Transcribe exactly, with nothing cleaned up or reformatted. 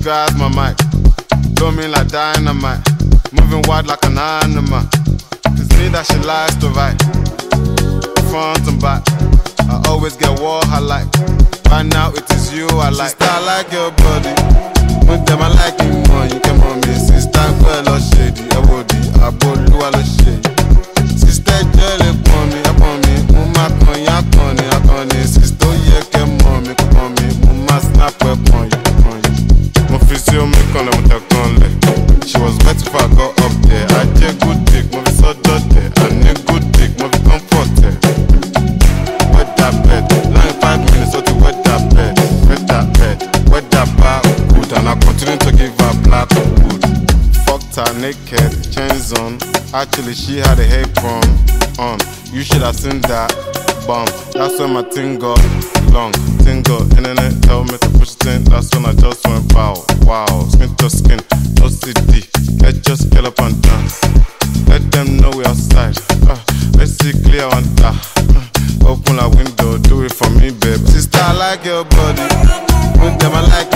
grabs my mic, blow me like dynamite, moving wide like an animal. It's me that she likes to write, front and back. I always get what I like. Right now it is you I like. Sister, I like your body. With them I like you more. You come on me, sister, girl, or shady. I would I would do all the shady. Sister, girl, upon me, upon me. Mama, con ya con ya con ya. Sister, yeah, come on me, come on me. Mama, snap upon you, upon you. My physio me con le, with con le. She was wet if I got up there. I take good dick, my so dot there. I need good dick, my comfort there. Wet that bed, nine five minutes, so to wet that bed, wet that bed, wet that bar good, and I continue to give her black wood. Fucked her naked, chains on. Actually, she had a apron on. You should have seen that bum. That's when my thing got long. Thing got internet, tell me to push it in. That's when I just went wow, wow. Skin to skin, no C D. Let's just get up and dance. Let them know we outside. Uh, let's see clear on that. Uh, open a window, do it for me, babe. Sister, I like your body. With them, I like